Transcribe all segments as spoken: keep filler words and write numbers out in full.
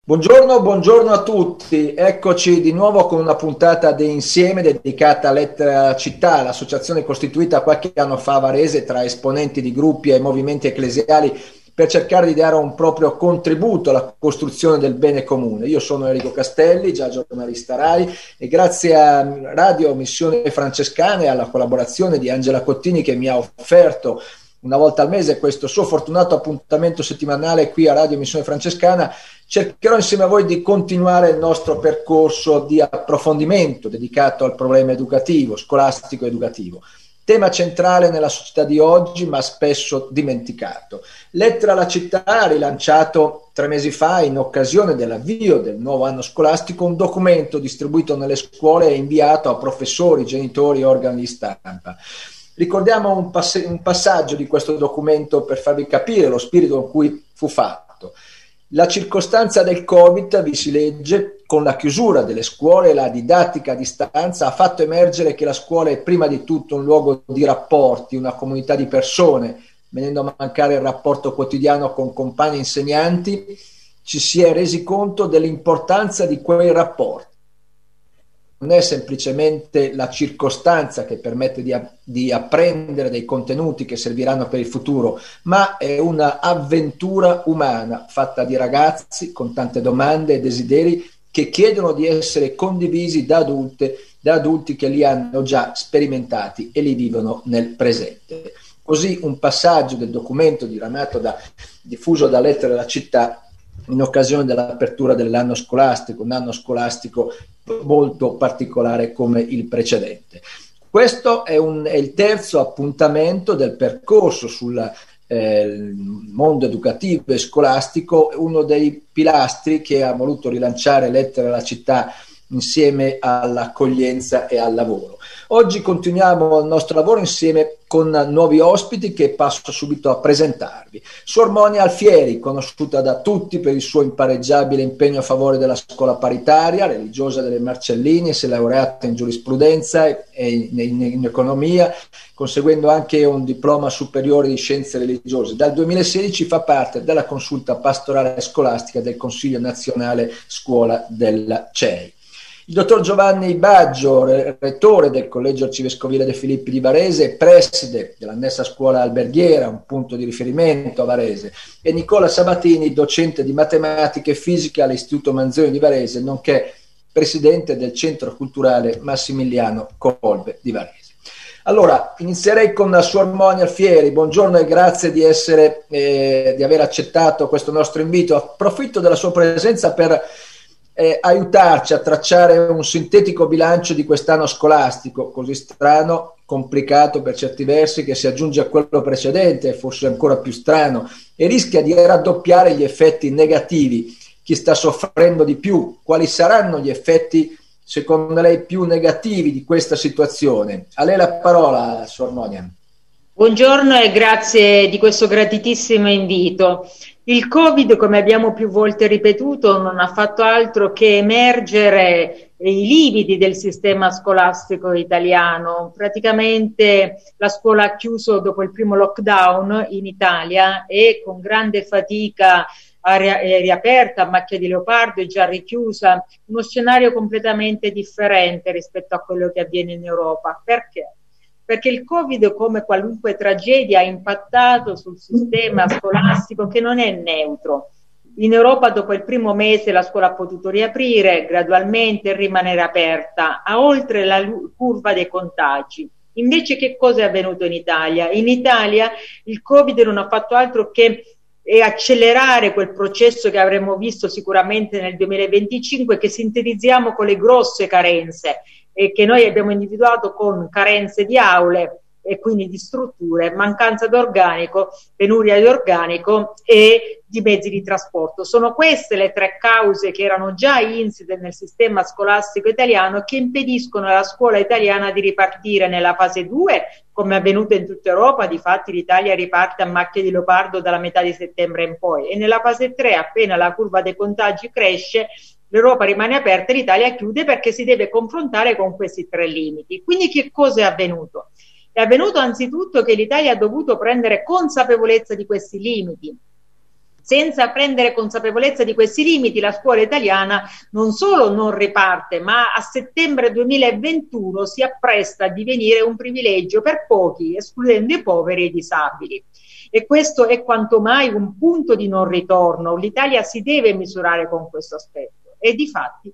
Buongiorno, buongiorno a tutti. Eccoci di nuovo con una puntata di Insieme dedicata a Lettera Città, l'associazione costituita qualche anno fa a Varese tra esponenti di gruppi e movimenti ecclesiali per cercare di dare un proprio contributo alla costruzione del bene comune. Io sono Enrico Castelli, già giornalista RAI, e grazie a Radio Missione Francescana e alla collaborazione di Angela Cottini, che mi ha offerto una volta al mese questo suo fortunato appuntamento settimanale qui a Radio Missione Francescana, cercherò insieme a voi di continuare il nostro percorso di approfondimento dedicato al problema educativo, scolastico ed educativo. Tema centrale nella società di oggi, ma spesso dimenticato. Lettera alla città ha rilanciato tre mesi fa, in occasione dell'avvio del nuovo anno scolastico, un documento distribuito nelle scuole e inviato a professori, genitori e organi di stampa. Ricordiamo un, pass- un passaggio di questo documento per farvi capire lo spirito con cui fu fatto. La circostanza del Covid, vi si legge, con la chiusura delle scuole e la didattica a distanza, ha fatto emergere che la scuola è prima di tutto un luogo di rapporti, una comunità di persone. Venendo a mancare il rapporto quotidiano con compagni e insegnanti, ci si è resi conto dell'importanza di quei rapporti. Non è semplicemente la circostanza che permette di, di apprendere dei contenuti che serviranno per il futuro, ma è una avventura umana fatta di ragazzi con tante domande e desideri che chiedono di essere condivisi da adulte, da adulti che li hanno già sperimentati e li vivono nel presente. Così un passaggio del documento diramato da, diffuso da Lettera alla Città in occasione dell'apertura dell'anno scolastico, un anno scolastico molto particolare come il precedente. Questo è, un, è il terzo appuntamento del percorso sul eh, mondo educativo e scolastico, uno dei pilastri che ha voluto rilanciare Lettera alla Città insieme all'accoglienza e al lavoro. Oggi continuiamo il nostro lavoro insieme con nuovi ospiti che passo subito a presentarvi. Suor Monia Alfieri, conosciuta da tutti per il suo impareggiabile impegno a favore della scuola paritaria, religiosa delle Marcellini, si è laureata in giurisprudenza e in, in, in economia, conseguendo anche un diploma superiore di scienze religiose. Dal duemilasedici fa parte della consulta pastorale scolastica del Consiglio Nazionale Scuola della C E I. Il dottor Giovanni Baggio, rettore del Collegio Arcivescovile De Filippi di Varese, preside dell'annessa scuola alberghiera, un punto di riferimento a Varese, e Nicola Sabatini, docente di matematica e fisica all'Istituto Manzoni di Varese, nonché presidente del Centro Culturale Massimiliano Kolbe di Varese. Allora, inizierei con la Suor Monia Alfieri. Buongiorno e grazie di essere, eh, di aver accettato questo nostro invito. Approfitto della sua presenza per Eh, aiutarci a tracciare un sintetico bilancio di quest'anno scolastico, così strano, complicato per certi versi, che si aggiunge a quello precedente, forse ancora più strano, e rischia di raddoppiare gli effetti negativi. Chi sta soffrendo di più? Quali saranno gli effetti, secondo lei, più negativi di questa situazione? A lei la parola, Suor Monia. Buongiorno e grazie di questo gratitissimo invito. Il Covid, come abbiamo più volte ripetuto, non ha fatto altro che emergere i lividi del sistema scolastico italiano. Praticamente la scuola ha chiuso dopo il primo lockdown in Italia e con grande fatica è riaperta a macchia di leopardo e già richiusa, uno scenario completamente differente rispetto a quello che avviene in Europa. Perché? Perché il Covid, come qualunque tragedia, ha impattato sul sistema scolastico che non è neutro. In Europa dopo il primo mese la scuola ha potuto riaprire gradualmente e rimanere aperta, a oltre la curva dei contagi. Invece che cosa è avvenuto in Italia? In Italia il Covid non ha fatto altro che e accelerare quel processo che avremmo visto sicuramente nel duemilaventicinque, che sintetizziamo con le grosse carenze e che noi abbiamo individuato con carenze di aule e quindi di strutture, mancanza di organico, penuria di organico e di mezzi di trasporto. Sono queste le tre cause che erano già insite nel sistema scolastico italiano, che impediscono alla scuola italiana di ripartire nella fase due, come è avvenuto in tutta Europa. Difatti l'Italia riparte a macchia di leopardo dalla metà di settembre in poi, e nella fase tre, appena la curva dei contagi cresce, l'Europa rimane aperta e l'Italia chiude, perché si deve confrontare con questi tre limiti. Quindi che cosa è avvenuto? È avvenuto anzitutto che l'Italia ha dovuto prendere consapevolezza di questi limiti, Senza prendere consapevolezza di questi limiti, la scuola italiana non solo non riparte, ma a settembre duemilaventuno si appresta a divenire un privilegio per pochi, escludendo i poveri e i disabili. E questo è quanto mai un punto di non ritorno. L'Italia si deve misurare con questo aspetto. E difatti,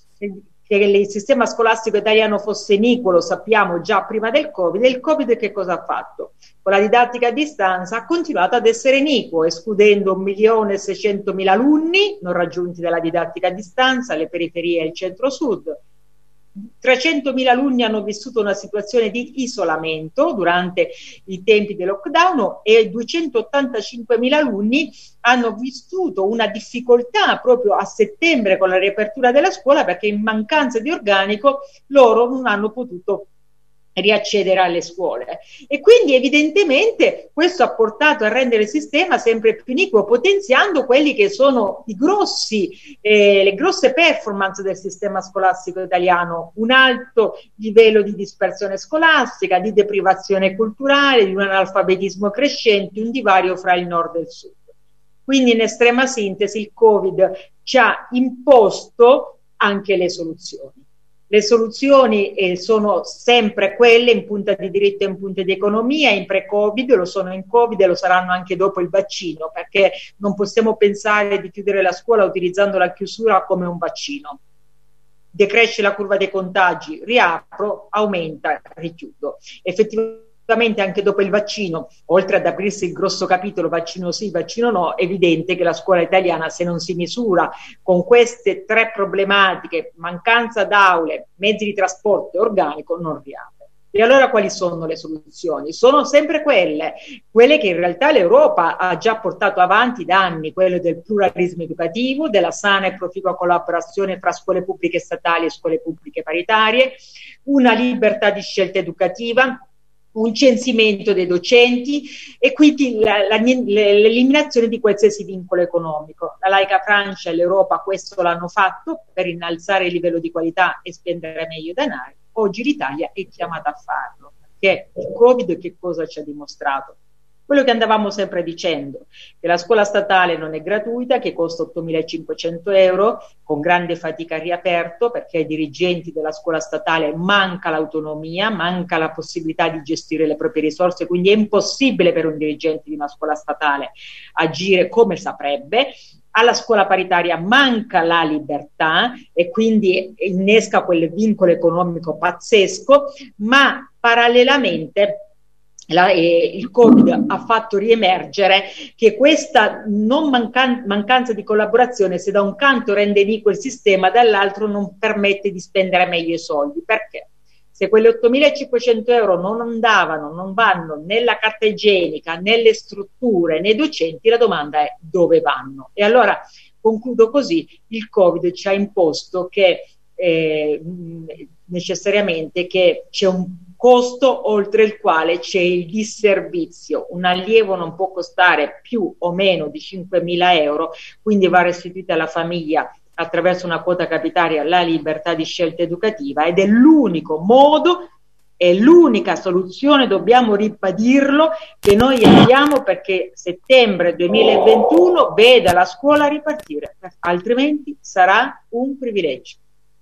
che il sistema scolastico italiano fosse iniquo lo sappiamo già prima del Covid, e il Covid che cosa ha fatto? Con la didattica a distanza ha continuato ad essere iniquo, escludendo un milione e seicentomila alunni non raggiunti dalla didattica a distanza, le periferie e il centro-sud. trecentomila alunni hanno vissuto una situazione di isolamento durante i tempi del lockdown e duecentottantacinquemila alunni hanno vissuto una difficoltà proprio a settembre con la riapertura della scuola, perché in mancanza di organico loro non hanno potuto riaccedere alle scuole, e quindi evidentemente questo ha portato a rendere il sistema sempre più iniquo, potenziando quelli che sono i grossi, eh, le grosse performance del sistema scolastico italiano: un alto livello di dispersione scolastica, di deprivazione culturale, di un analfabetismo crescente, un divario fra il nord e il sud. Quindi, in estrema sintesi, il Covid ci ha imposto anche le soluzioni. Le soluzioni eh, sono sempre quelle in punta di diritto e in punta di economia, in pre-Covid, lo sono in Covid e lo saranno anche dopo il vaccino, perché non possiamo pensare di chiudere la scuola utilizzando la chiusura come un vaccino. Decresce la curva dei contagi, riapro, aumenta, richiudo. Effettivamente anche dopo il vaccino, oltre ad aprirsi il grosso capitolo vaccino sì, vaccino no, è evidente che la scuola italiana, se non si misura con queste tre problematiche, mancanza d'aule, mezzi di trasporto e organico, non riapre. E allora quali sono le soluzioni? Sono sempre quelle, quelle che in realtà l'Europa ha già portato avanti da anni, quello del pluralismo educativo, della sana e proficua collaborazione fra scuole pubbliche statali e scuole pubbliche paritarie, una libertà di scelta educativa, un censimento dei docenti e quindi la, la, l'eliminazione di qualsiasi vincolo economico. La laica Francia e l'Europa questo l'hanno fatto per innalzare il livello di qualità e spendere meglio i denari. Oggi l'Italia è chiamata a farlo, perché il Covid che cosa ci ha dimostrato? Quello che andavamo sempre dicendo, che la scuola statale non è gratuita, che costa ottomilacinquecento euro, con grande fatica riaperto, perché ai dirigenti della scuola statale manca l'autonomia, manca la possibilità di gestire le proprie risorse, quindi è impossibile per un dirigente di una scuola statale agire come saprebbe. Alla scuola paritaria manca la libertà e quindi innesca quel vincolo economico pazzesco, ma parallelamente La, eh, il Covid ha fatto riemergere che questa non mancan- mancanza di collaborazione, se da un canto rende iniquo il sistema, dall'altro non permette di spendere meglio i soldi. Perché? Se quelle ottomilacinquecento euro non andavano, non vanno nella carta igienica, nelle strutture, nei docenti, la domanda è dove vanno? E allora concludo così: il Covid ci ha imposto che eh, necessariamente che c'è un costo oltre il quale c'è il disservizio. Un allievo non può costare più o meno di cinquemila euro, quindi va restituita alla famiglia attraverso una quota capitaria la libertà di scelta educativa, ed è l'unico modo, è l'unica soluzione, dobbiamo ribadirlo, che noi abbiamo, perché settembre duemilaventuno veda la scuola ripartire, altrimenti sarà un privilegio.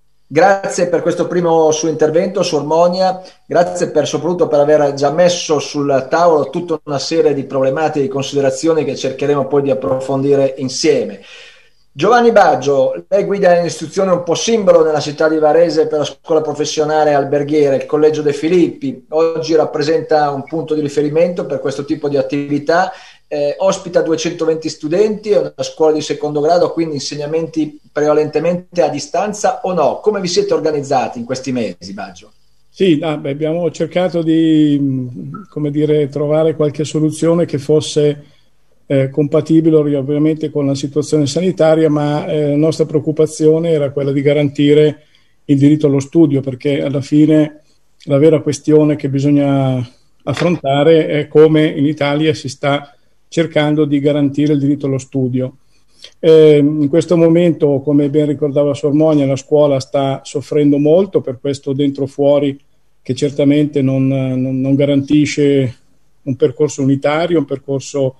Grazie per questo primo suo intervento, Suor Monia, grazie per, soprattutto per aver già messo sul tavolo tutta una serie di problematiche e di considerazioni che cercheremo poi di approfondire insieme. Giovanni Baggio, lei guida un'istituzione un po' simbolo nella città di Varese per la scuola professionale alberghiera, il Collegio De Filippi. Oggi rappresenta un punto di riferimento per questo tipo di attività, eh, ospita duecentoventi studenti, è una scuola di secondo grado, quindi insegnamenti prevalentemente a distanza o no? Come vi siete organizzati in questi mesi, Baggio? Sì, no, beh, abbiamo cercato di, come dire, trovare qualche soluzione che fosse Eh, compatibile ovviamente con la situazione sanitaria, ma eh, la nostra preoccupazione era quella di garantire il diritto allo studio, perché alla fine la vera questione che bisogna affrontare è come in Italia si sta cercando di garantire il diritto allo studio. Eh, in questo momento, come ben ricordava Suor Monia, la scuola sta soffrendo molto per questo dentro fuori che certamente non, non, non garantisce un percorso unitario, un percorso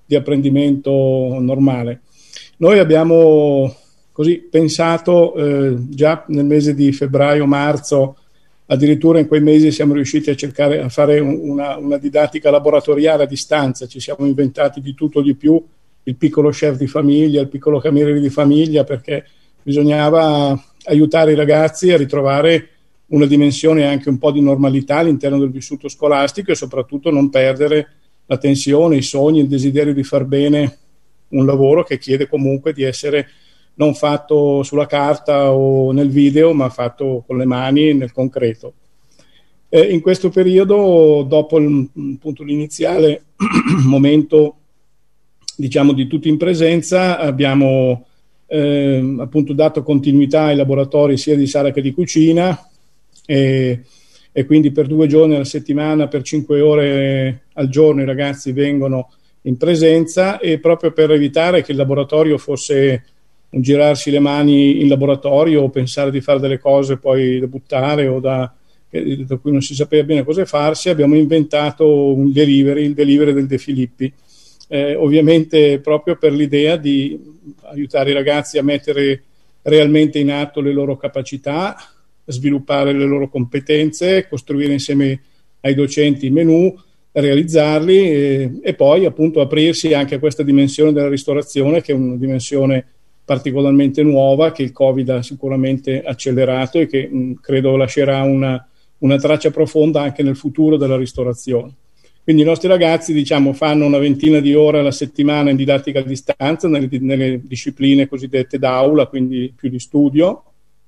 di apprendimento normale. Noi abbiamo così pensato eh, già nel mese di febbraio-marzo, addirittura in quei mesi siamo riusciti a cercare a fare una, una didattica laboratoriale a distanza, ci siamo inventati di tutto di più, il piccolo chef di famiglia, il piccolo cameriere di famiglia, perché bisognava aiutare i ragazzi a ritrovare una dimensione anche un po' di normalità all'interno del vissuto scolastico e soprattutto non perdere la tensione, i sogni, il desiderio di far bene un lavoro che chiede comunque di essere non fatto sulla carta o nel video, ma fatto con le mani nel concreto. Eh, in questo periodo, dopo il, appunto, l'iniziale momento, diciamo, di tutti in presenza, abbiamo eh, appunto dato continuità ai laboratori sia di sala che di cucina, e, e quindi per due giorni alla settimana, per cinque ore al giorno, i ragazzi vengono in presenza, e proprio per evitare che il laboratorio fosse un girarsi le mani in laboratorio o pensare di fare delle cose poi da buttare o da, da cui non si sapeva bene cosa farsi, abbiamo inventato un delivery, il delivery del De Filippi, eh, ovviamente proprio per l'idea di aiutare i ragazzi a mettere realmente in atto le loro capacità, sviluppare le loro competenze, costruire insieme ai docenti i menù, realizzarli e, e poi appunto aprirsi anche a questa dimensione della ristorazione, che è una dimensione particolarmente nuova, che il Covid ha sicuramente accelerato e che mh, credo lascerà una, una traccia profonda anche nel futuro della ristorazione. Quindi i nostri ragazzi, diciamo, fanno una ventina di ore alla settimana in didattica a distanza nelle, nelle discipline cosiddette d'aula, quindi più di studio,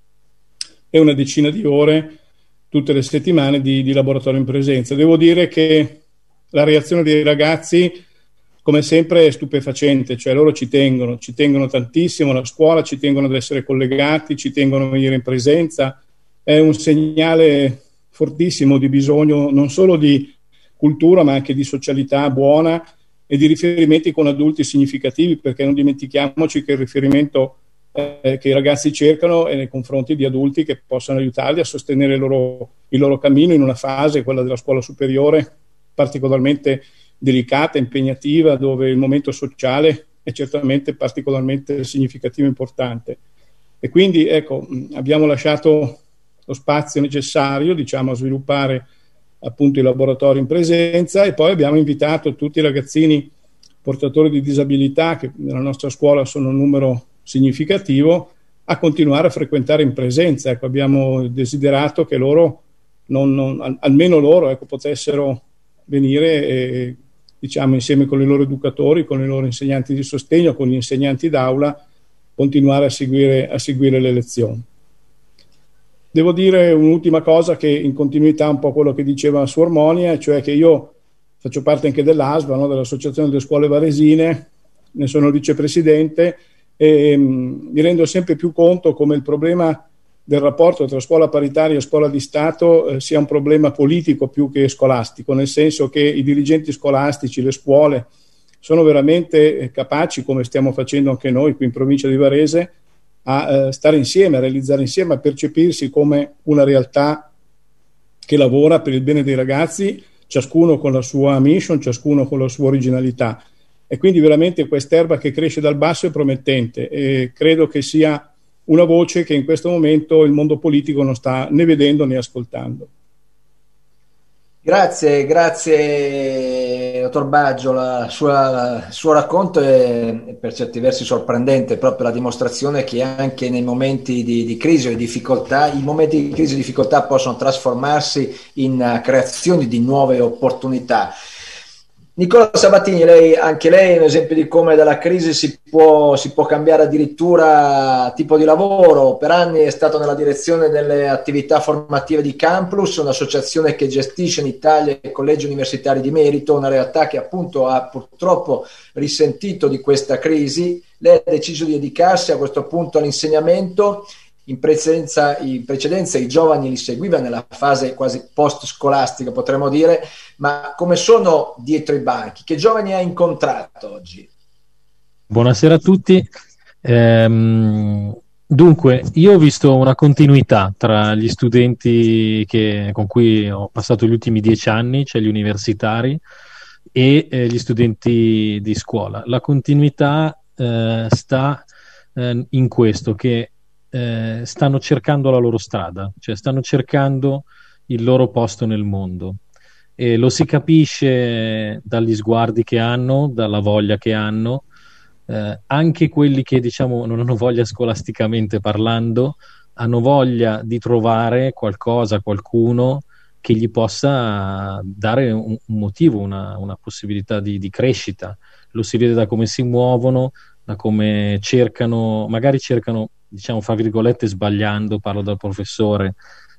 e una decina di ore tutte le settimane di, di laboratorio in presenza. Devo dire che la reazione dei ragazzi, come sempre, è stupefacente, cioè loro ci tengono, ci tengono tantissimo alla scuola, ci tengono ad essere collegati, ci tengono a venire in presenza. È un segnale fortissimo di bisogno non solo di cultura ma anche di socialità buona e di riferimenti con adulti significativi, perché non dimentichiamoci che il riferimento eh, che i ragazzi cercano è nei confronti di adulti che possano aiutarli a sostenere il loro, il loro cammino in una fase, quella della scuola superiore, particolarmente delicata, impegnativa, dove il momento sociale è certamente particolarmente significativo e importante. E quindi ecco, abbiamo lasciato lo spazio necessario, diciamo, a sviluppare appunto i laboratori in presenza, e poi abbiamo invitato tutti i ragazzini portatori di disabilità, che nella nostra scuola sono un numero significativo, a continuare a frequentare in presenza. Ecco, abbiamo desiderato che loro, non, non, almeno loro, ecco, potessero venire e, diciamo, insieme con i loro educatori, con i loro insegnanti di sostegno, con gli insegnanti d'aula, continuare a seguire, a seguire le lezioni. Devo dire un'ultima cosa, che in continuità un po' quello che diceva Suor Monia, cioè che io faccio parte anche dell'A S V A, no? dell'Associazione delle Scuole Varesine, ne sono il vicepresidente, e mh, mi rendo sempre più conto come il problema del rapporto tra scuola paritaria e scuola di Stato eh, sia un problema politico più che scolastico, nel senso che i dirigenti scolastici, le scuole, sono veramente eh, capaci, come stiamo facendo anche noi qui in provincia di Varese, a eh, stare insieme, a realizzare insieme, a percepirsi come una realtà che lavora per il bene dei ragazzi, ciascuno con la sua mission, ciascuno con la sua originalità. E quindi veramente quest'erba che cresce dal basso è promettente, e credo che sia una voce che in questo momento il mondo politico non sta né vedendo né ascoltando. Grazie, grazie dottor Baggio, la sua, il suo racconto è per certi versi sorprendente, proprio la dimostrazione che anche nei momenti di, di crisi o di difficoltà, i momenti di crisi e difficoltà possono trasformarsi in creazioni di nuove opportunità. Nicola Sabatini, lei, anche lei è un esempio di come dalla crisi si può, si può cambiare addirittura tipo di lavoro. Per anni è stato nella direzione delle attività formative di Camplus, un'associazione che gestisce in Italia i collegi universitari di merito, una realtà che appunto ha purtroppo risentito di questa crisi. Lei ha deciso di dedicarsi a questo punto all'insegnamento. In precedenza, in precedenza i giovani li seguiva nella fase quasi post-scolastica, potremmo dire, ma come sono dietro i banchi? Che giovani ha incontrato oggi? Buonasera a tutti. Ehm, dunque, io ho visto una continuità tra gli studenti che, con cui ho passato gli ultimi dieci anni, cioè gli universitari, e eh, gli studenti di scuola. La continuità eh, sta eh, in questo, che eh, stanno cercando la loro strada, cioè stanno cercando il loro posto nel mondo, e lo si capisce dagli sguardi che hanno, dalla voglia che hanno, eh, anche quelli che diciamo non hanno voglia scolasticamente parlando, hanno voglia di trovare qualcosa, qualcuno che gli possa dare un, un motivo, una, una possibilità di, di crescita. Lo si vede da come si muovono, da come cercano, magari cercano, diciamo, fra virgolette, sbagliando, parlo dal professore,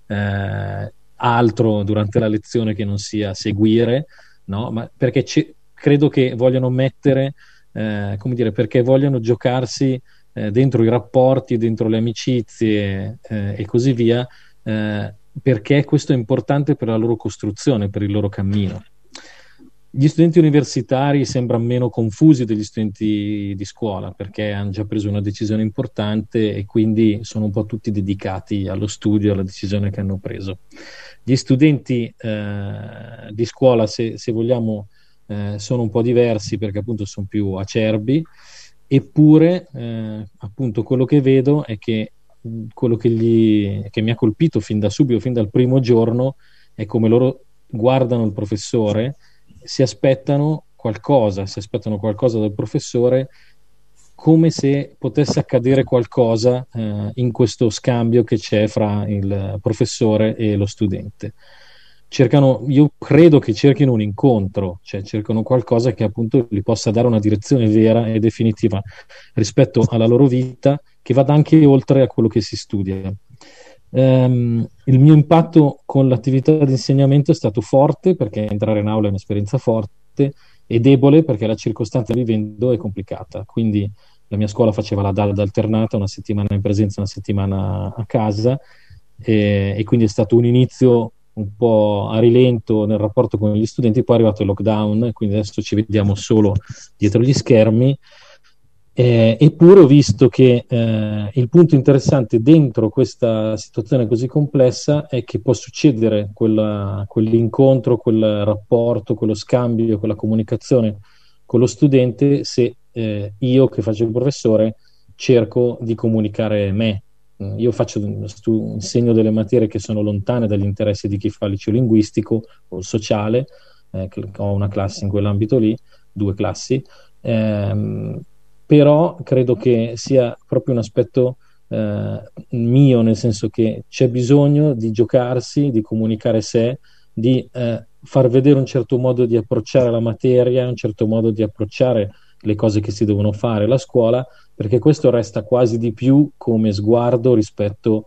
eh, altro durante la lezione che non sia seguire, no? Ma perché c- credo che vogliano mettere, eh, come dire, perché vogliono giocarsi eh, dentro i rapporti, dentro le amicizie eh, e così via, eh, perché questo è importante per la loro costruzione, per il loro cammino. Gli studenti universitari sembrano meno confusi degli studenti di scuola, perché hanno già preso una decisione importante e quindi sono un po' tutti dedicati allo studio, alla decisione che hanno preso. Gli studenti eh, di scuola, se, se vogliamo, eh, sono un po' diversi, perché appunto sono più acerbi, eppure eh, appunto quello che vedo è che quello che, gli, che mi ha colpito fin da subito, fin dal primo giorno, è come loro guardano il professore, si aspettano qualcosa, si aspettano qualcosa dal professore, come se potesse accadere qualcosa eh, in questo scambio che c'è fra il professore e lo studente. Cercano, io credo che cerchino un incontro, cioè cercano qualcosa che appunto gli possa dare una direzione vera e definitiva rispetto alla loro vita, che vada anche oltre a quello che si studia. Um, il mio impatto con l'attività di insegnamento è stato forte, perché entrare in aula è un'esperienza forte, e debole perché la circostanza che vivendo è complicata. Quindi la mia scuola faceva la D A L D alternata, una settimana in presenza, una settimana a casa, e, e quindi è stato un inizio un po' a rilento nel rapporto con gli studenti. Poi è arrivato il lockdown, quindi adesso ci vediamo solo dietro gli schermi. Eh, eppure ho visto che eh, il punto interessante dentro questa situazione così complessa è che può succedere quella, quell'incontro, quel rapporto, quello scambio, quella comunicazione con lo studente, se eh, io che faccio il professore cerco di comunicare me. Io faccio stu- insegno delle materie che sono lontane dagli interessi di chi fa il liceo linguistico o il sociale, eh, ho una classe in quell'ambito lì, due classi, ehm, però credo che sia proprio un aspetto eh, mio, nel senso che c'è bisogno di giocarsi, di comunicare sé, di eh, far vedere un certo modo di approcciare la materia, un certo modo di approcciare le cose che si devono fare, la scuola, perché questo resta quasi di più come sguardo rispetto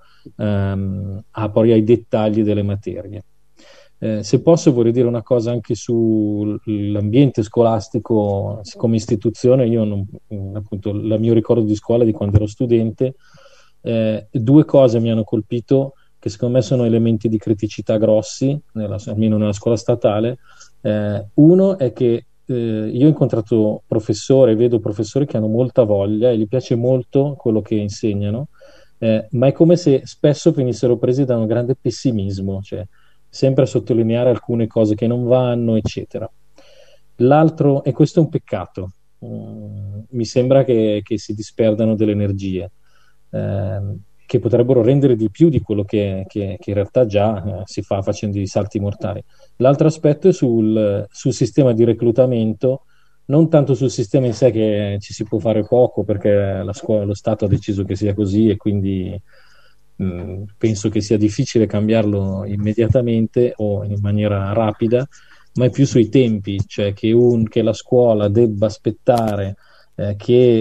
ehm, a, poi ai dettagli delle materie. Eh, se posso vorrei dire una cosa anche sull'ambiente scolastico come istituzione. Io non, appunto, il mio ricordo di scuola di quando ero studente, eh, due cose mi hanno colpito che secondo me sono elementi di criticità grossi, nella, almeno nella scuola statale. Eh, uno è che eh, io ho incontrato professori, vedo professori che hanno molta voglia e gli piace molto quello che insegnano, eh, ma è come se spesso venissero presi da un grande pessimismo, cioè sempre a sottolineare alcune cose che non vanno, eccetera. L'altro, e questo è un peccato, mm, mi sembra che, che si disperdano delle energie eh, che potrebbero rendere di più di quello che, che, che in realtà già eh, si fa facendo i salti mortali. L'altro aspetto è sul, sul sistema di reclutamento, non tanto sul sistema in sé, che ci si può fare poco perché la scuola, lo Stato ha deciso che sia così e quindi mh, penso che sia difficile cambiarlo immediatamente o in maniera rapida, ma è più sui tempi, cioè che, un, che la scuola debba aspettare eh,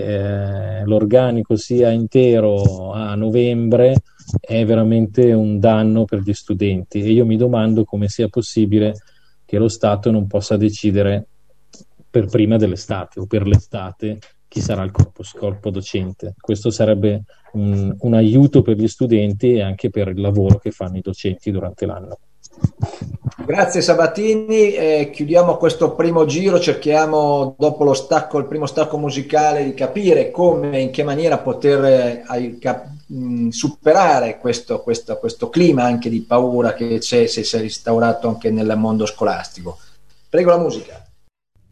che eh, l'organico sia intero a novembre è veramente un danno per gli studenti, e io mi domando come sia possibile che lo Stato non possa decidere per prima dell'estate o per l'estate chi sarà il corpo, corpo docente. Questo sarebbe un, un aiuto per gli studenti e anche per il lavoro che fanno i docenti durante l'anno. Grazie Sabatini, eh, chiudiamo questo primo giro, cerchiamo dopo lo stacco, il primo stacco musicale, di capire come, in che maniera poter eh, cap- mh, superare questo, questo, questo clima anche di paura che c'è, se si è instaurato anche nel mondo scolastico. Prego la musica.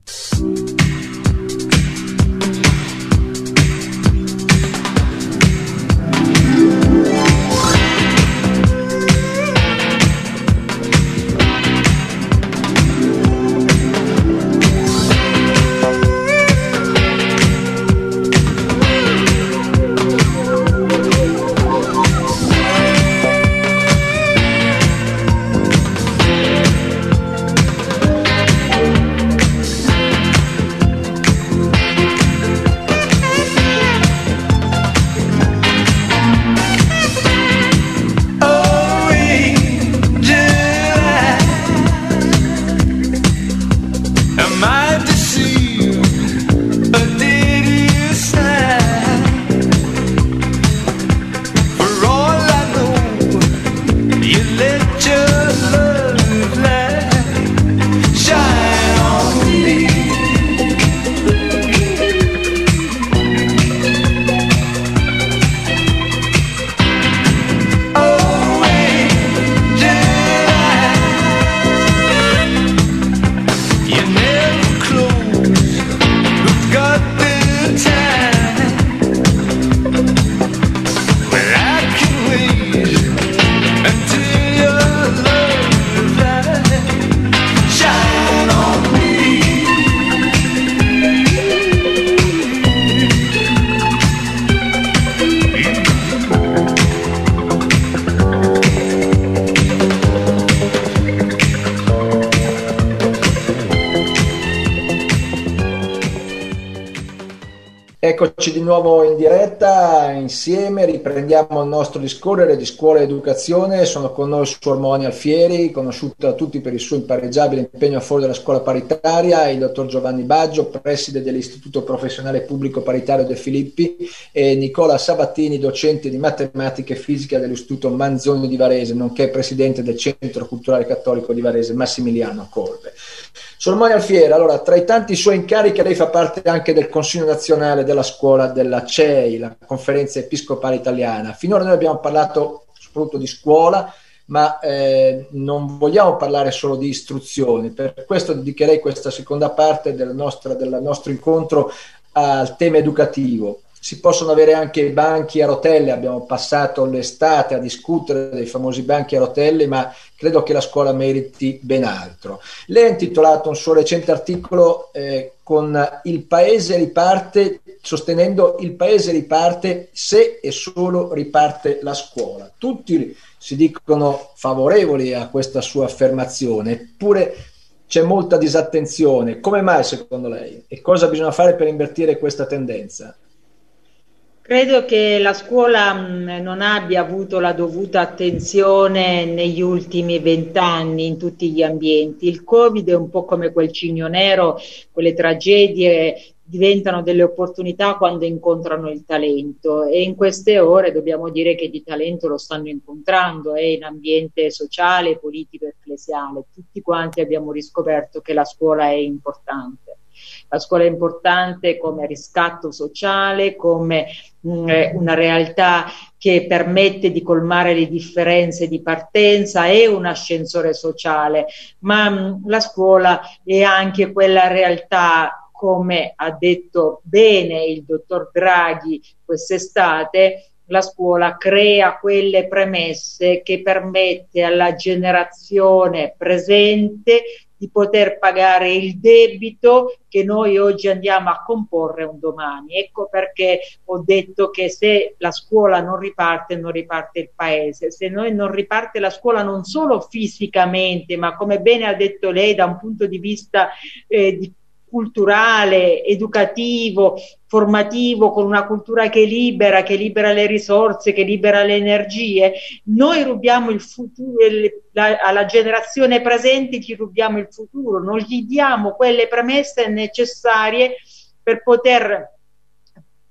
Eccoci di nuovo in diretta insieme, riprendiamo il nostro discorrere di scuola e educazione. Sono con noi Suor Monia Alfieri, conosciuta da tutti per il suo impareggiabile impegno a favore della scuola paritaria, il dottor Giovanni Baggio, preside dell'Istituto Professionale Pubblico Paritario De Filippi, e Nicola Sabattini, docente di matematica e fisica dell'Istituto Manzoni di Varese, nonché presidente del Centro Culturale Cattolico di Varese, Massimiliano Colbe. Suor Monia Alfieri, allora, tra i tanti suoi incarichi lei fa parte anche del Consiglio Nazionale della Scuola della C E I, la Conferenza Episcopale Italiana. Finora noi abbiamo parlato soprattutto di scuola, ma eh, non vogliamo parlare solo di istruzione. Per questo dedicherei questa seconda parte del nostro, del nostro incontro al tema educativo. Si possono avere anche i banchi a rotelle, abbiamo passato l'estate a discutere dei famosi banchi a rotelle, ma credo che la scuola meriti ben altro. Lei ha intitolato un suo recente articolo eh, con il paese riparte, sostenendo il paese riparte se e solo riparte la scuola. Tutti si dicono favorevoli a questa sua affermazione, eppure c'è molta disattenzione. Come mai secondo lei? E cosa bisogna fare per invertire questa tendenza? Credo che la scuola mh, non abbia avuto la dovuta attenzione negli ultimi vent'anni in tutti gli ambienti. Il Covid è un po' come quel cigno nero, quelle tragedie diventano delle opportunità quando incontrano il talento, e in queste ore dobbiamo dire che di talento lo stanno incontrando eh, in ambiente sociale, politico e ecclesiale. Tutti quanti abbiamo riscoperto che la scuola è importante. La scuola è importante come riscatto sociale, come mh, una realtà che permette di colmare le differenze di partenza, è un ascensore sociale, ma mh, la scuola è anche quella realtà, come ha detto bene il dottor Draghi quest'estate, la scuola crea quelle premesse che permette alla generazione presente di poter pagare il debito che noi oggi andiamo a comporre un domani. Ecco perché ho detto che se la scuola non riparte, non riparte il paese. Se noi non riparte la scuola non solo fisicamente, ma come bene ha detto lei da un punto di vista eh, di culturale, educativo, formativo, con una cultura che libera, che libera le risorse, che libera le energie, noi rubiamo il futuro, la, alla generazione presente ci rubiamo il futuro, non gli diamo quelle premesse necessarie per poter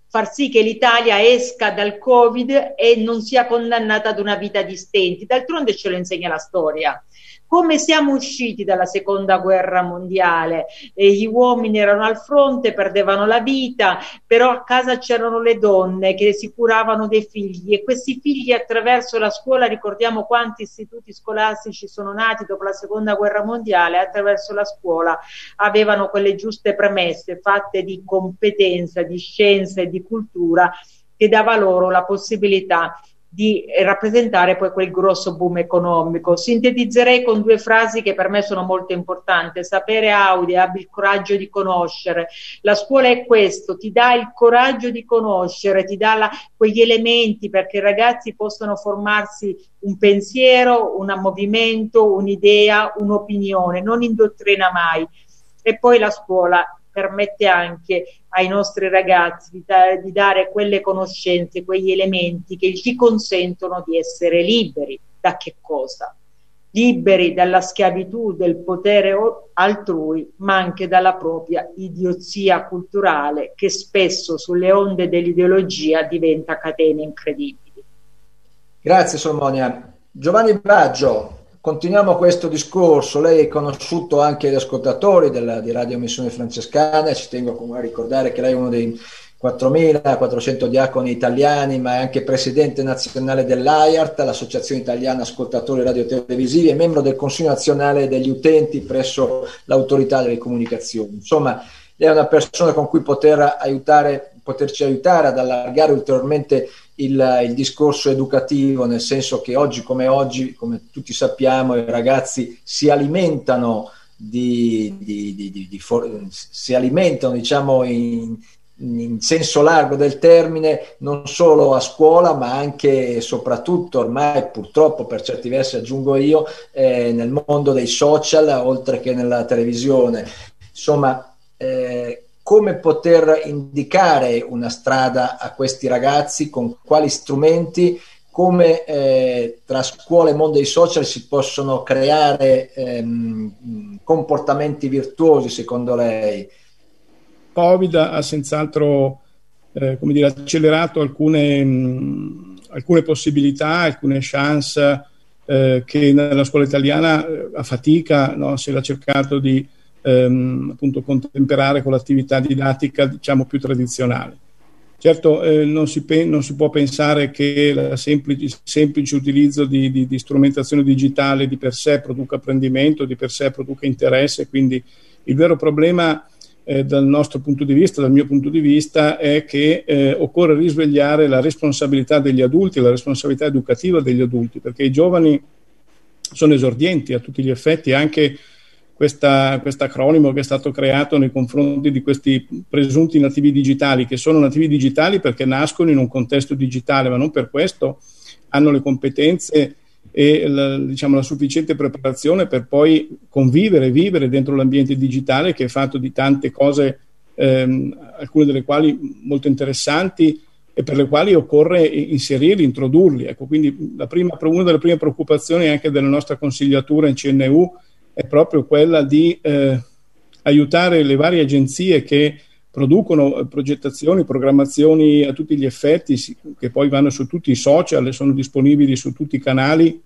far sì che l'Italia esca dal Covid e non sia condannata ad una vita di stenti. D'altronde ce lo insegna la storia. Come siamo usciti dalla seconda guerra mondiale? E gli uomini erano al fronte, perdevano la vita, però a casa c'erano le donne che si curavano dei figli, e questi figli attraverso la scuola, ricordiamo quanti istituti scolastici sono nati dopo la seconda guerra mondiale, attraverso la scuola avevano quelle giuste premesse fatte di competenza, di scienza e di cultura, che dava loro la possibilità di rappresentare poi quel grosso boom economico. Sintetizzerei con due frasi che per me sono molto importanti: sapere aude, abbi il coraggio di conoscere. La scuola è questo, ti dà il coraggio di conoscere, ti dà la, quegli elementi perché i ragazzi possano formarsi un pensiero, un movimento, un'idea, un'opinione, non indottrina mai. E poi la scuola permette anche ai nostri ragazzi di, da, di dare quelle conoscenze, quegli elementi che ci consentono di essere liberi. Da che cosa? Liberi dalla schiavitù del potere altrui, ma anche dalla propria idiozia culturale, che spesso sulle onde dell'ideologia diventa catene incredibili. Grazie Solmonia. Giovanni Baggio, continuiamo questo discorso. Lei è conosciuto anche agli ascoltatori della, di Radio Missione Francescana. Ci tengo a ricordare che lei è uno dei quattromilaquattrocento diaconi italiani, ma è anche presidente nazionale dell'A I A R T, l'Associazione Italiana Ascoltatori Radio-Televisivi, e membro del Consiglio Nazionale degli Utenti presso l'Autorità delle Comunicazioni. Insomma, lei è una persona con cui poter aiutare, poterci aiutare ad allargare ulteriormente il, il discorso educativo, nel senso che oggi come oggi, come tutti sappiamo, i ragazzi si alimentano di, di, di, di, di for- si alimentano, diciamo, in in senso largo del termine, non solo a scuola ma anche e soprattutto, ormai purtroppo per certi versi aggiungo io, eh, nel mondo dei social, oltre che nella televisione. Insomma, eh, come poter indicare una strada a questi ragazzi, con quali strumenti, come eh, tra scuola e mondo dei social si possono creare ehm, comportamenti virtuosi, secondo lei? Covid ha senz'altro eh, come dire, accelerato alcune, mh, alcune possibilità, alcune chance eh, che nella scuola italiana eh, a fatica, no, si era cercato di ehm, appunto contemperare con l'attività didattica, diciamo, più tradizionale. Certo, eh, non, si pe- non si può pensare che il semplice, semplice utilizzo di, di, di strumentazione digitale di per sé produca apprendimento, di per sé produca interesse, quindi il vero problema Eh, dal nostro punto di vista, dal mio punto di vista, è che eh, occorre risvegliare la responsabilità degli adulti, la responsabilità educativa degli adulti, perché i giovani sono esordienti a tutti gli effetti. Anche questa, questo acronimo che è stato creato nei confronti di questi presunti nativi digitali, che sono nativi digitali perché nascono in un contesto digitale, ma non per questo hanno le competenze e la, diciamo, la sufficiente preparazione per poi convivere, vivere dentro l'ambiente digitale, che è fatto di tante cose, ehm, alcune delle quali molto interessanti e per le quali occorre inserirli, introdurli. Ecco, quindi la prima, una delle prime preoccupazioni anche della nostra consigliatura in C N U è proprio quella di eh, aiutare le varie agenzie che producono progettazioni, programmazioni a tutti gli effetti, che poi vanno su tutti i social e sono disponibili su tutti i canali,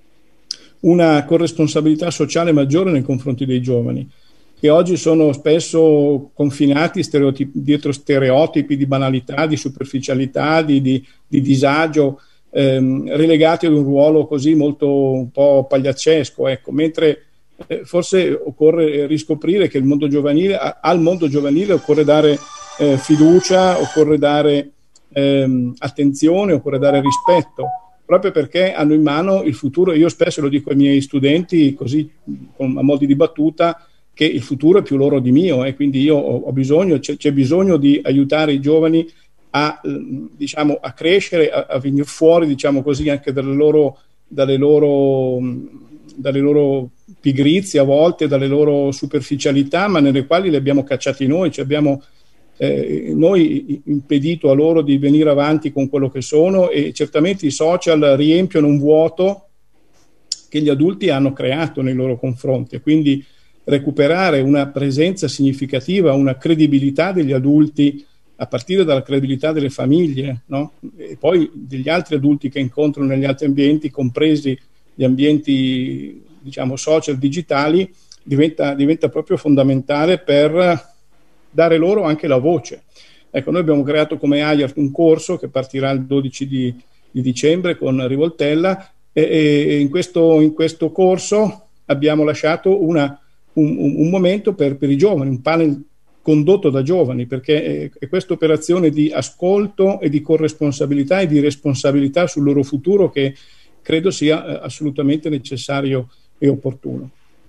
una corresponsabilità sociale maggiore nei confronti dei giovani, che oggi sono spesso confinati stereotip- dietro stereotipi di banalità, di superficialità, di, di, di disagio, ehm, relegati ad un ruolo così molto un po' pagliaccesco, ecco, mentre Eh, forse occorre riscoprire che il mondo giovanile, a, al mondo giovanile occorre dare eh, fiducia, occorre dare ehm, attenzione, occorre dare rispetto, proprio perché hanno in mano il futuro. Io spesso lo dico ai miei studenti, così con, a modi di battuta, che il futuro è più loro di mio, e eh, quindi io ho, ho bisogno, c'è, c'è bisogno di aiutare i giovani a, diciamo, a crescere, a, a venire fuori, diciamo così, anche dalle loro, dalle loro, dalle loro pigrizie a volte, dalle loro superficialità, ma nelle quali li abbiamo cacciati noi, cioè abbiamo eh, noi impedito a loro di venire avanti con quello che sono, e certamente i social riempiono un vuoto che gli adulti hanno creato nei loro confronti, e quindi recuperare una presenza significativa, una credibilità degli adulti a partire dalla credibilità delle famiglie, no? E poi degli altri adulti che incontrano negli altri ambienti, compresi gli ambienti, diciamo, social, digitali, diventa, diventa proprio fondamentale per dare loro anche la voce. Ecco, noi abbiamo creato come A I A R un corso che partirà il dodici di, di dicembre con Rivoltella, e, e in, questo, in questo corso abbiamo lasciato una, un, un momento per, per i giovani, un panel condotto da giovani, perché è questa operazione di ascolto e di corresponsabilità e di responsabilità sul loro futuro che credo sia assolutamente necessario e opportuno.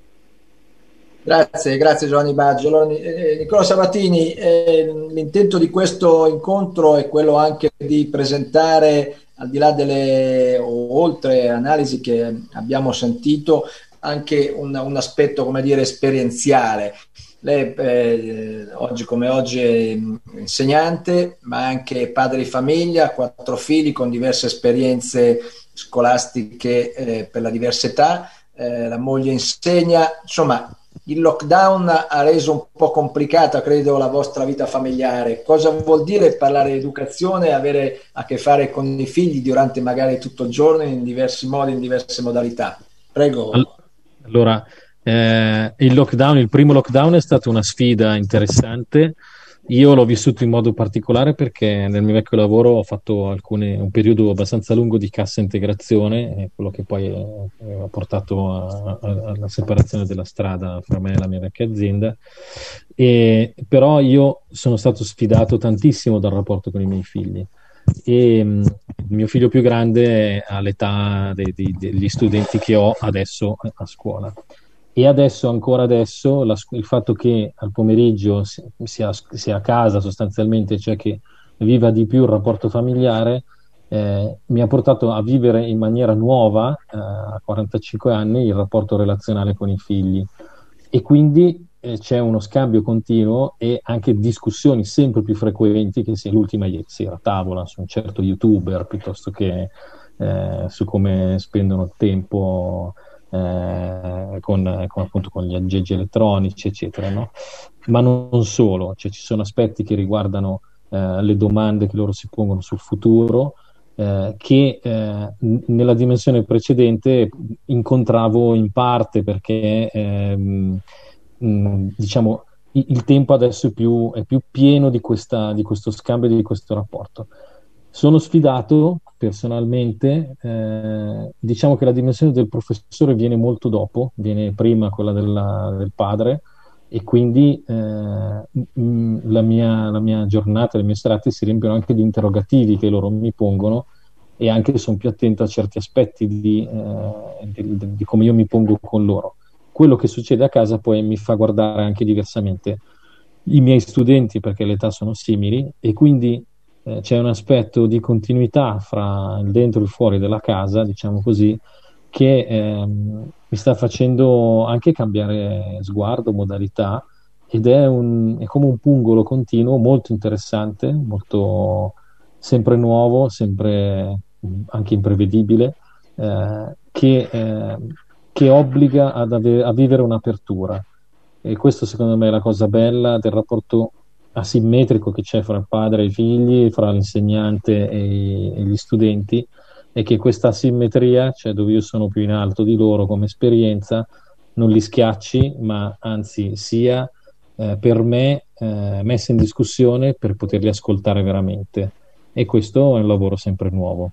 Grazie, grazie Giovanni Baggio. Allora, eh, Nicola Sabatini, eh, l'intento di questo incontro è quello anche di presentare, al di là delle o oltre analisi che abbiamo sentito, anche un, un aspetto, come dire, esperienziale. Lei eh, oggi come oggi è insegnante, ma anche padre di famiglia, quattro figli con diverse esperienze scolastiche eh, per la diversa età, eh, la moglie insegna, insomma il lockdown ha reso un po' complicata, credo, la vostra vita familiare. Cosa vuol dire parlare di educazione e avere a che fare con i figli durante magari tutto il giorno in diversi modi, in diverse modalità? Prego. Allora, Eh, il lockdown, il primo lockdown è stata una sfida interessante. Io l'ho vissuto in modo particolare perché nel mio vecchio lavoro ho fatto alcune, un periodo abbastanza lungo di cassa integrazione, quello che poi eh, ha portato a, a, alla separazione della strada fra me e la mia vecchia azienda. E, però io sono stato sfidato tantissimo dal rapporto con i miei figli. E mh, il mio figlio più grande ha l'età dei, dei, degli studenti che ho adesso a scuola. E adesso, ancora adesso, la, il fatto che al pomeriggio sia, sia a casa sostanzialmente, cioè che viva di più il rapporto familiare, eh, mi ha portato a vivere in maniera nuova, eh, a quarantacinque anni, il rapporto relazionale con i figli. E quindi eh, c'è uno scambio continuo e anche discussioni sempre più frequenti, che sia l'ultima ieri sera a tavola su un certo youtuber, piuttosto che eh, su come spendono tempo Eh, con, con, appunto, con gli aggeggi elettronici, eccetera, no? Ma non solo, cioè, ci sono aspetti che riguardano eh, le domande che loro si pongono sul futuro, eh, che eh, n- nella dimensione precedente incontravo in parte perché ehm, mh, diciamo il, il tempo adesso è più, è più pieno di, questa, di questo scambio, di questo rapporto. Sono sfidato personalmente, eh, diciamo che la dimensione del professore viene molto dopo, viene prima quella della, del padre, e quindi eh, mh, la, mia, la mia giornata, le mie serate si riempiono anche di interrogativi che loro mi pongono, e anche sono più attento a certi aspetti di, eh, di, di, di come io mi pongo con loro. Quello che succede a casa poi mi fa guardare anche diversamente i miei studenti, perché le età sono simili, e quindi Eh, c'è un aspetto di continuità fra il dentro e il fuori della casa, diciamo così, che ehm, mi sta facendo anche cambiare sguardo, modalità, ed è, un, è come un pungolo continuo molto interessante, molto sempre nuovo, sempre anche imprevedibile, eh, che, eh, che obbliga ad ave- a vivere un'apertura. E questo secondo me è la cosa bella del rapporto asimmetrico che c'è fra il padre e i figli, fra l'insegnante e, e gli studenti, è che questa asimmetria, cioè dove io sono più in alto di loro come esperienza, non li schiacci, ma anzi sia eh, per me eh, messa in discussione per poterli ascoltare veramente. E questo è un lavoro sempre nuovo.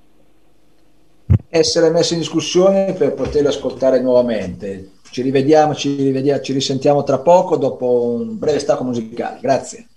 Essere messi in discussione per poterli ascoltare nuovamente. Ci rivediamo, ci rivediamo, ci risentiamo tra poco dopo un breve stacco musicale. Grazie.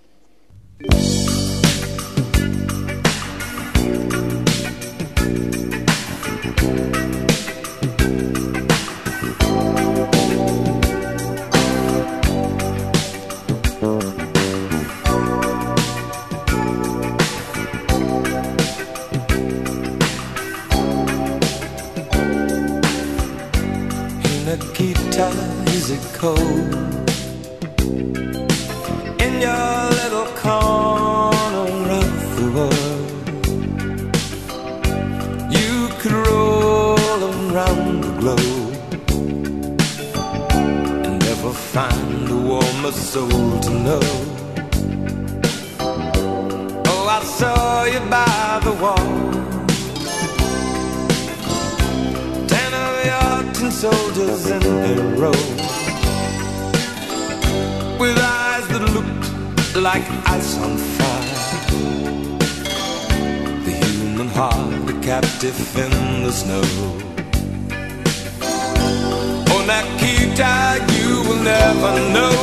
Nikita, is it cold in your little corner of the world? You could roll around the globe and never find a warmer soul to know. saw you by the wall. Ten of your tin soldiers in a row, with eyes that looked like ice on fire. The human heart, a captive in the snow. Oh, Nikita, you will never know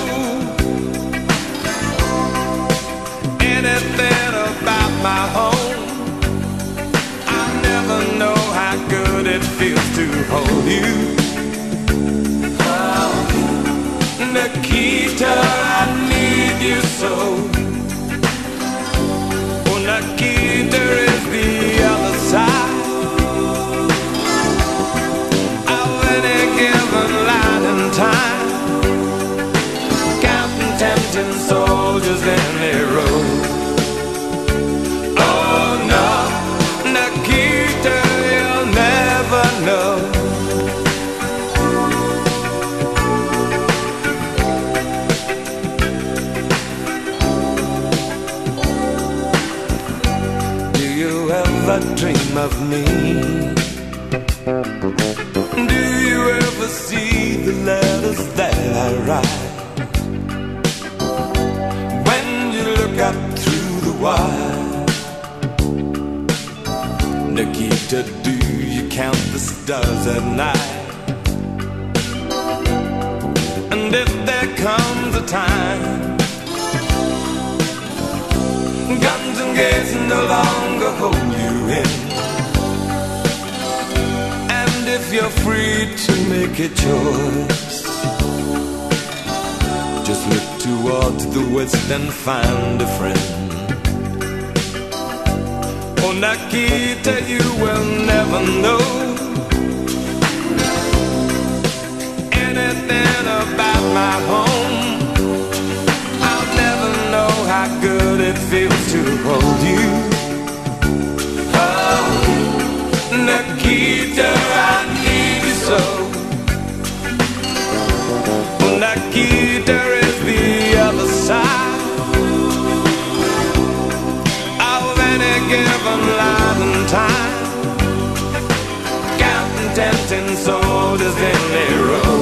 anything about my home. I never know how good it feels to hold you. Oh, Nikita, I need you so. Oh, Nikita is the other side of any given line in time, counting tempting soldiers in a row. Oh no, Nikita, you'll never know. Dream of me? Do you ever see the letters that I write? When you look up through the wire, Nikita, do you count the stars at night? And if there comes a time guns and gates no longer hold you in, and if you're free to make a choice, just look towards the west and find a friend. Oh, Nikita, you will never know anything about my home. How good it feels to hold you. Oh, Nikita, I need you so. Oh, Nikita is the other side of any given line and time, counting tempting soldiers in a row.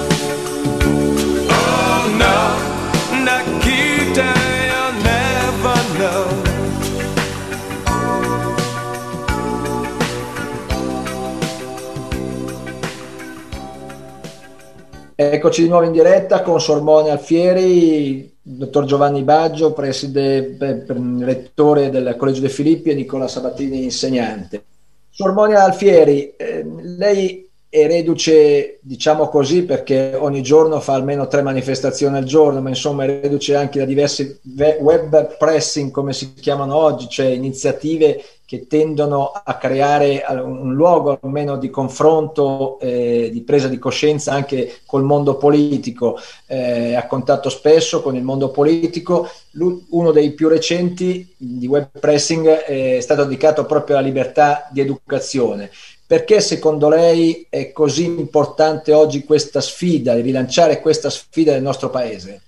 Oh no, Nikita, eccoci di nuovo in diretta con Sormone Alfieri, dottor Giovanni Baggio, preside, beh, rettore del Collegio De Filippi, e Nicola Sabatini, insegnante. Sormone Alfieri, eh, lei è reduce, diciamo così, perché ogni giorno fa almeno tre manifestazioni al giorno, ma insomma è reduce anche da diversi web pressing, come si chiamano oggi, cioè iniziative che tendono a creare un luogo almeno di confronto, eh, di presa di coscienza anche col mondo politico, eh, a contatto spesso con il mondo politico. Uno dei più recenti di web pressing è stato dedicato proprio alla libertà di educazione. Perché secondo lei è così importante oggi questa sfida, di rilanciare questa sfida del nostro paese?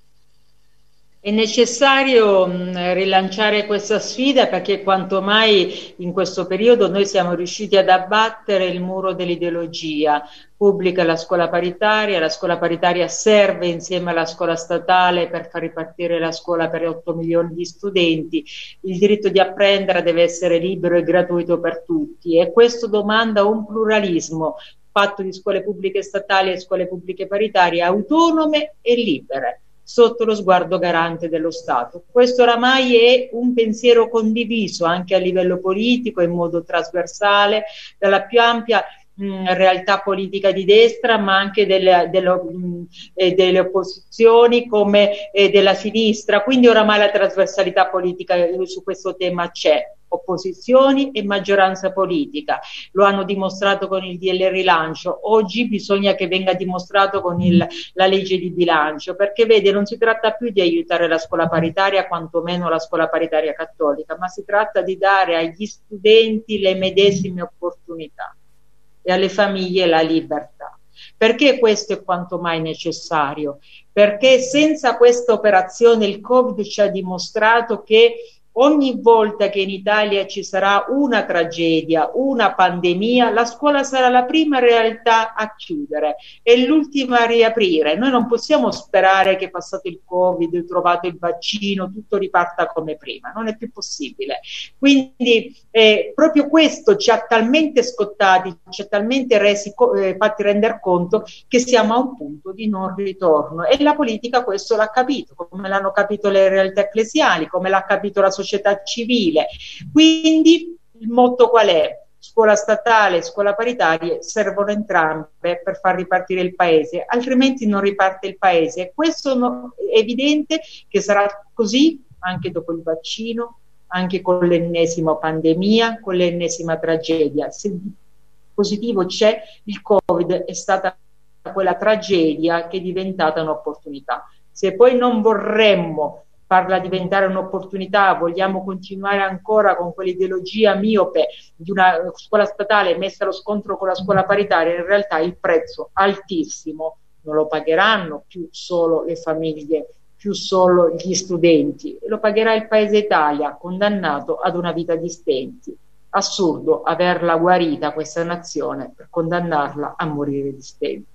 È necessario mh, rilanciare questa sfida perché quanto mai in questo periodo noi siamo riusciti ad abbattere il muro dell'ideologia. Pubblica la scuola paritaria, la scuola paritaria serve insieme alla scuola statale per far ripartire la scuola per otto milioni di studenti. Il diritto di apprendere deve essere libero e gratuito per tutti, e questo domanda un pluralismo fatto di scuole pubbliche statali e scuole pubbliche paritarie autonome e libere, sotto lo sguardo garante dello Stato. Questo oramai è un pensiero condiviso anche a livello politico in modo trasversale dalla più ampia mh, realtà politica di destra, ma anche delle, delle, mh, eh, delle opposizioni come eh, della sinistra. Quindi oramai la trasversalità politica su questo tema c'è. Opposizioni e maggioranza politica lo hanno dimostrato con il D L rilancio. Oggi bisogna che venga dimostrato con il, la legge di bilancio, perché vede, non si tratta più di aiutare la scuola paritaria, quantomeno la scuola paritaria cattolica, ma si tratta di dare agli studenti le medesime opportunità e alle famiglie la libertà. Perché questo è quanto mai necessario? Perché senza questa operazione il Covid ci ha dimostrato che Ogni volta che in Italia ci sarà una tragedia, una pandemia, la scuola sarà la prima realtà a chiudere e l'ultima a riaprire. Noi non possiamo sperare che passato il Covid, trovato il vaccino, tutto riparta come prima, non è più possibile. Quindi eh, proprio questo ci ha talmente scottati, ci ha talmente resi, eh, fatti rendere conto che siamo a un punto di non ritorno, e la politica questo l'ha capito, come l'hanno capito le realtà ecclesiali, come l'ha capito la società civile. Quindi il motto qual è? Scuola statale, scuola paritaria servono entrambe per far ripartire il paese, altrimenti non riparte il paese. Questo no, è evidente che sarà così anche dopo il vaccino, anche con l'ennesima pandemia, con l'ennesima tragedia. Se positivo c'è, il Covid è stata quella tragedia che è diventata un'opportunità. Se poi non vorremmo farla diventare un'opportunità, vogliamo continuare ancora con quell'ideologia miope di una scuola statale messa allo scontro con la scuola paritaria, in realtà il prezzo altissimo non lo pagheranno più solo le famiglie, più solo gli studenti, lo pagherà il paese Italia, condannato ad una vita di stenti. Assurdo averla guarita questa nazione per condannarla a morire di stenti.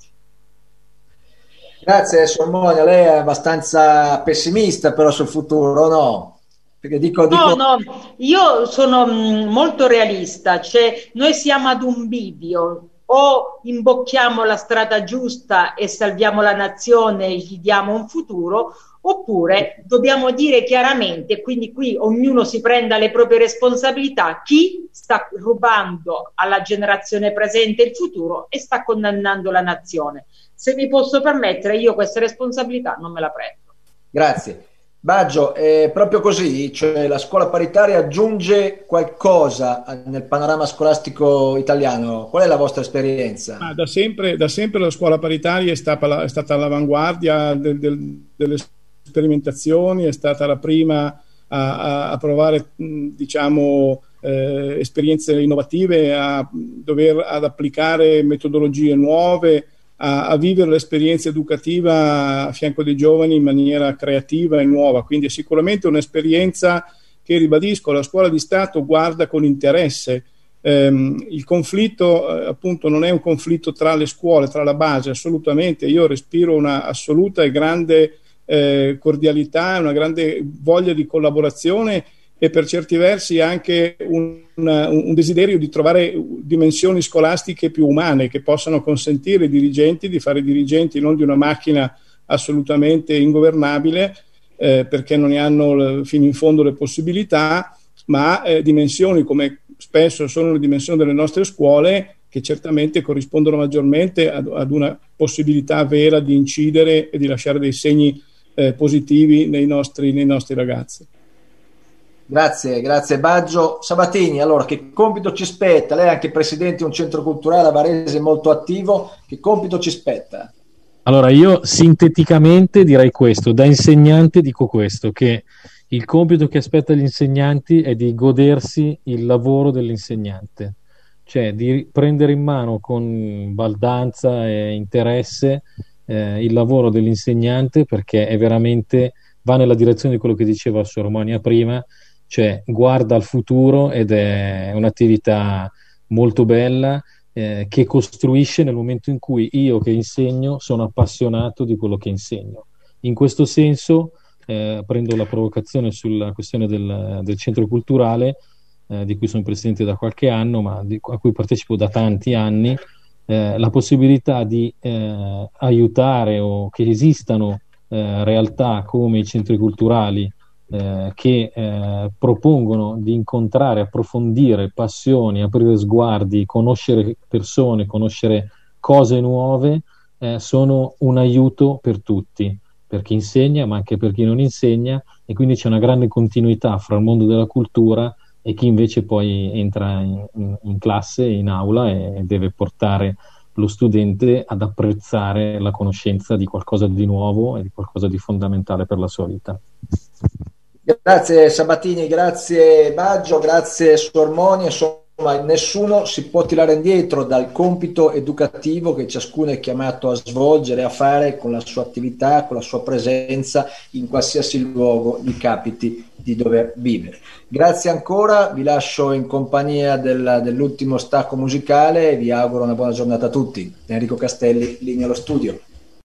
Grazie Sormonia, lei è abbastanza pessimista però sul futuro, no? Perché dico, dico... No, no, io sono mh, molto realista, cioè noi siamo ad un bivio, o imbocchiamo la strada giusta e salviamo la nazione e gli diamo un futuro, oppure dobbiamo dire chiaramente, quindi qui ognuno si prenda le proprie responsabilità, chi sta rubando alla generazione presente il futuro e sta condannando la nazione. Se mi posso permettere, io questa responsabilità non me la prendo. Grazie. Baggio, è proprio così? Cioè la scuola paritaria aggiunge qualcosa nel panorama scolastico italiano? Qual è la vostra esperienza? Ah, da, sempre, da sempre la scuola paritaria è stata, è stata all'avanguardia del, del, delle sperimentazioni, è stata la prima a, a, a provare diciamo, eh, esperienze innovative, a dover ad applicare metodologie nuove, A, a vivere l'esperienza educativa a fianco dei giovani in maniera creativa e nuova. Quindi è sicuramente un'esperienza che, ribadisco, la scuola di Stato guarda con interesse. Ehm, il conflitto eh, appunto non è un conflitto tra le scuole, tra la base, assolutamente. Io respiro una assoluta e grande eh, cordialità, una grande voglia di collaborazione e per certi versi anche un, una, un desiderio di trovare dimensioni scolastiche più umane che possano consentire ai dirigenti di fare dirigenti non di una macchina assolutamente ingovernabile eh, perché non ne hanno fino in fondo le possibilità, ma eh, dimensioni come spesso sono le dimensioni delle nostre scuole che certamente corrispondono maggiormente ad, ad una possibilità vera di incidere e di lasciare dei segni eh, positivi nei nostri, nei nostri ragazzi. Grazie, grazie Baggio. Sabatini, allora che compito ci spetta? Lei è anche presidente di un centro culturale a Varese molto attivo, che compito ci spetta? Allora io sinteticamente direi questo, da insegnante dico questo, che il compito che aspetta gli insegnanti è di godersi il lavoro dell'insegnante, cioè di prendere in mano con baldanza e interesse eh, il lavoro dell'insegnante, perché è veramente, va nella direzione di quello che diceva Sormonia prima, cioè guarda al futuro ed è un'attività molto bella eh, che costruisce nel momento in cui io che insegno sono appassionato di quello che insegno. In questo senso eh, prendo la provocazione sulla questione del, del centro culturale eh, di cui sono presidente da qualche anno, ma di, a cui partecipo da tanti anni, eh, la possibilità di eh, aiutare o che esistano eh, realtà come i centri culturali Eh, che eh, propongono di incontrare, approfondire passioni, aprire sguardi, conoscere persone, conoscere cose nuove, eh, sono un aiuto per tutti, per chi insegna ma anche per chi non insegna, e quindi c'è una grande continuità fra il mondo della cultura e chi invece poi entra in, in, in classe, in aula e deve portare lo studente ad apprezzare la conoscenza di qualcosa di nuovo e di qualcosa di fondamentale per la sua vita. Grazie Sabatini, grazie Baggio, grazie Sormoni e insomma nessuno si può tirare indietro dal compito educativo che ciascuno è chiamato a svolgere, a fare con la sua attività, con la sua presenza in qualsiasi luogo gli capiti di dover vivere. Grazie ancora, vi lascio in compagnia del, dell'ultimo stacco musicale e vi auguro una buona giornata a tutti. Enrico Castelli, linea allo studio.